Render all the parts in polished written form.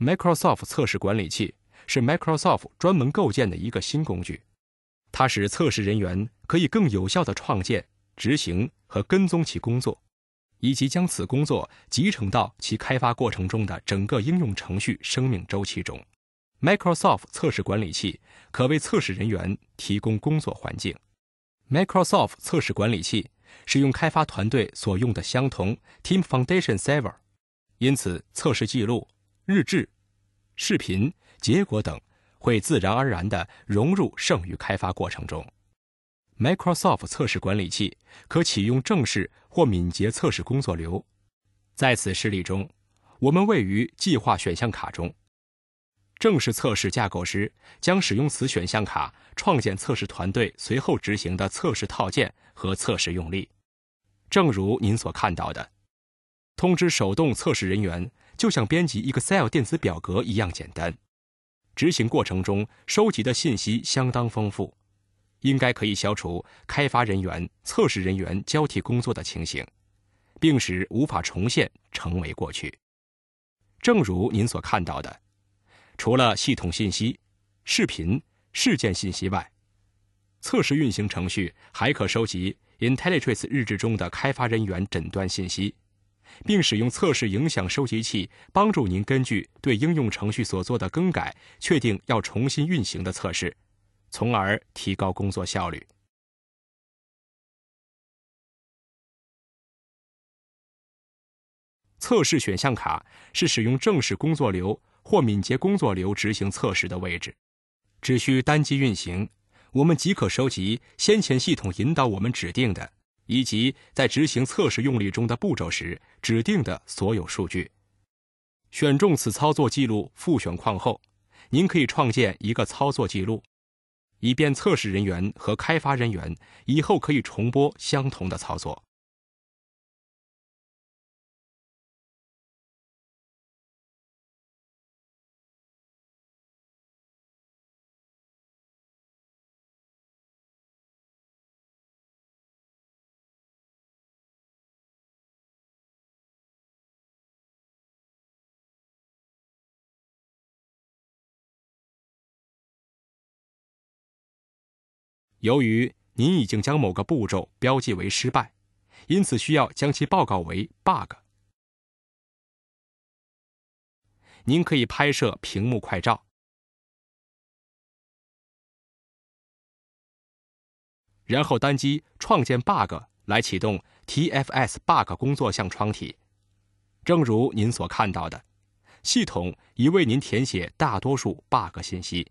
Microsoft 测试管理器是 Microsoft 专门构建的一个新工具，它使测试人员可以更有效地创建、执行和跟踪其工作，以及将此工作集成到其开发过程中的整个应用程序生命周期中。Microsoft 测试管理器可为测试人员提供工作环境。Microsoft 测试管理器是用开发团队所用的相同 Team Foundation Server， 因此测试记录、日志、视频、结果等会自然而然地融入剩余开发过程中。Microsoft 测试管理器可启用正式或敏捷测试工作流。在此示例中，我们位于计划选项卡中。正式测试架构时，将使用此选项卡创建测试团队随后执行的测试套件和测试用例。正如您所看到的，通知手动测试人员就像编辑 Excel 电子表格一样简单。执行过程中收集的信息相当丰富，应该可以消除开发人员、测试人员交替工作的情形，并使无法重现成为过去。正如您所看到的，除了系统信息、视频、事件信息外，测试运行程序还可收集 IntelliTrace 日志中的开发人员诊断信息，并使用测试影响收集器帮助您根据对应用程序所做的更改，确定要重新运行的测试，从而提高工作效率。测试选项卡是使用正式工作流或敏捷工作流执行测试的位置。只需单机运行，我们即可收集先前系统引导我们指定的，以及在执行测试用例中的步骤时指定的所有数据。选中此操作记录复选框后，您可以创建一个操作记录，以便测试人员和开发人员以后可以重播相同的操作。由于您已经将某个步骤标记为失败，因此需要将其报告为 bug。您可以拍摄屏幕快照，然后单击创建 bug 来启动 TFS bug 工作项窗体。正如您所看到的，系统已为您填写大多数 bug 信息。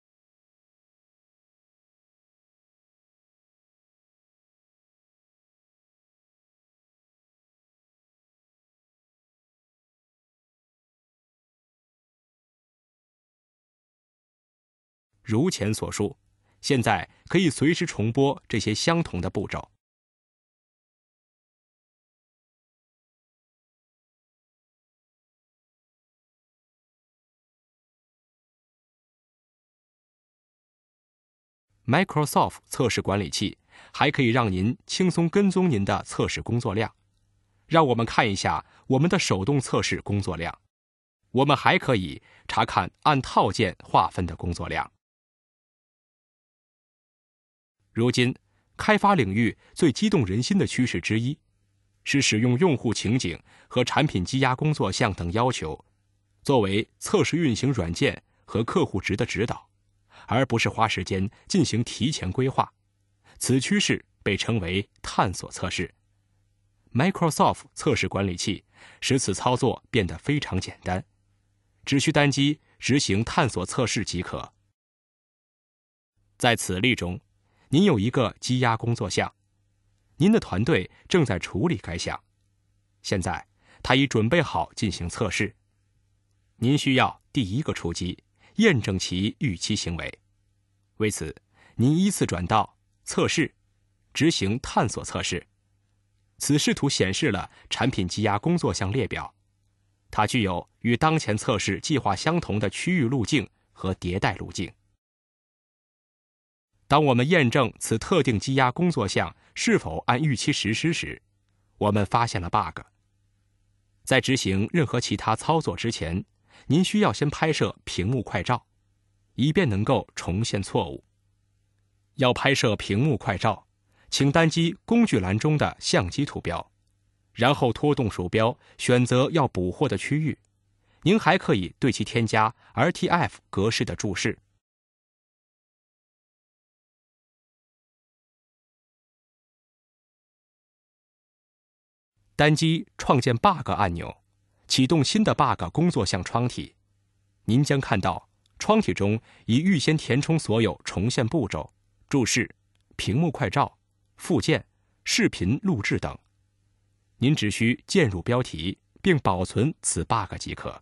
如前所述，现在可以随时重播这些相同的步骤。Microsoft 测试管理器还可以让您轻松跟踪您的测试工作量。让我们看一下我们的手动测试工作量。我们还可以查看按套件划分的工作量。如今，开发领域最激动人心的趋势之一，是使用用户情景和产品积压工作项等要求，作为测试运行软件和客户值的指导，而不是花时间进行提前规划。此趋势被称为探索测试。Microsoft 测试管理器使此操作变得非常简单，只需单击执行探索测试即可。在此例中，您有一个积压工作项，您的团队正在处理该项，现在它已准备好进行测试。您需要第一个出击，验证其预期行为。为此，您依次转到测试，执行探索测试。此视图显示了产品积压工作项列表，它具有与当前测试计划相同的区域路径和迭代路径。当我们验证此特定积压工作项是否按预期实施时，我们发现了 bug。在执行任何其他操作之前， 您需要先拍摄屏幕快照，以便能够重现错误。要拍摄屏幕快照，请单击工具栏中的相机图标，然后拖动鼠标选择要捕获的区域。您还可以对其添加 RTF 格式的注释。单击创建 bug 按钮，启动新的 bug 工作项窗体。您将看到窗体中已预先填充所有重现步骤、注释、屏幕快照、附件、视频录制等。您只需键入标题并保存此 bug 即可。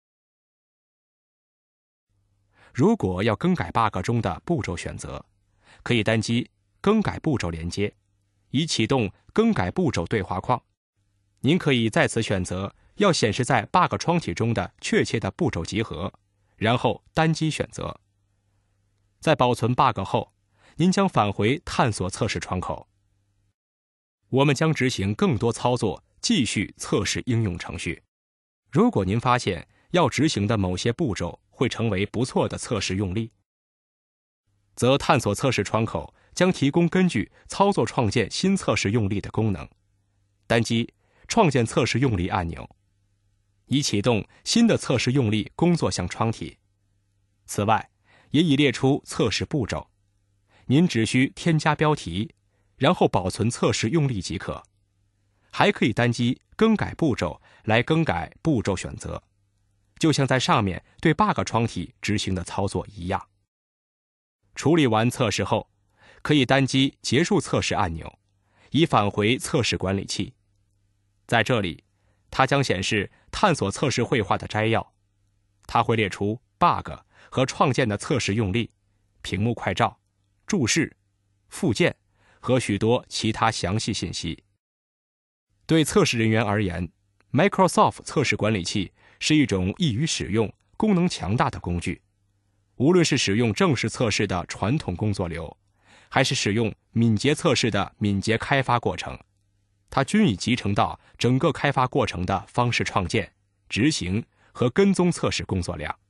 如果要更改 bug 中的步骤选择，可以单击更改步骤连接，以启动更改步骤对话框。您可以在此选择要显示在 bug 窗体中的确切的步骤集合，然后单击选择。在保存 bug 后，您将返回探索测试窗口。我们将执行更多操作，继续测试应用程序。如果您发现要执行的某些步骤会成为不错的测试用例，则探索测试窗口将提供根据操作创建新测试用例的功能。单击创建测试用例按钮，以启动新的测试用例工作项窗体。此外，也已列出测试步骤，您只需添加标题，然后保存测试用例即可。还可以单击更改步骤来更改步骤选择，就像在上面对 bug 窗体执行的操作一样。处理完测试后，可以单击结束测试按钮，以返回测试管理器。在这里，它将显示探索测试绘画的摘要，它会列出 bug 和创建的测试用例、屏幕快照、注释、附件和许多其他详细信息。对测试人员而言， Microsoft 测试管理器是一种易于使用、功能强大的工具。无论是使用正式测试的传统工作流，还是使用敏捷测试的敏捷开发过程，它均已集成到整个开发过程的方式创建、执行和跟踪测试工作量。